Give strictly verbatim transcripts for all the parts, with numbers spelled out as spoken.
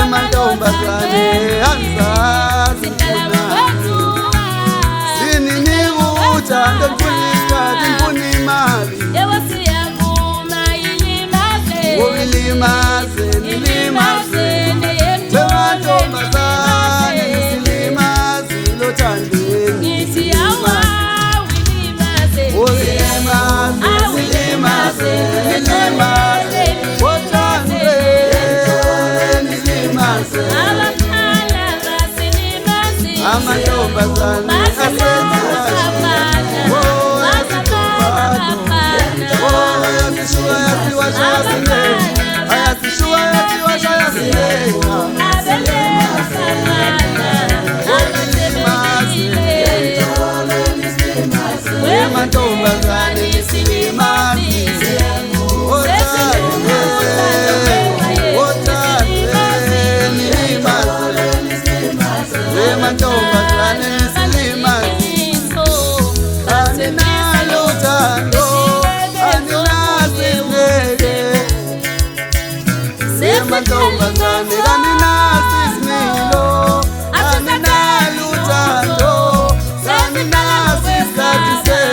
amantombazane angizazi sinini uthando mfunikati mfuna imali Ilimaze, nilimaze, amantombazane nisilimaze lothandweni Ngithi awa Ilimaze Ilimaze, nilimaze, nilimaze amantombazane ayasishuwa yatiwasha yasileka amantombazane nisilimaze amantombazane nisilimaze aninalo uthando aninasineke amantombazane kaninasimilo aninalo uthando aninasisikhathi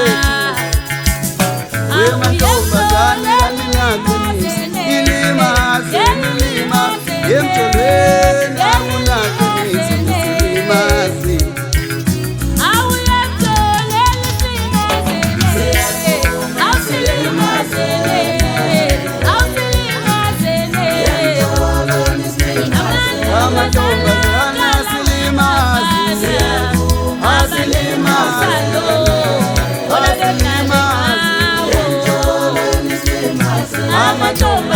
sethu amantombazane kaninasinike ilimaze ilimaze emtholweni akunaqinisi nisilimaze amantombazane asilimaze asilimaze asilimaze Amantombazane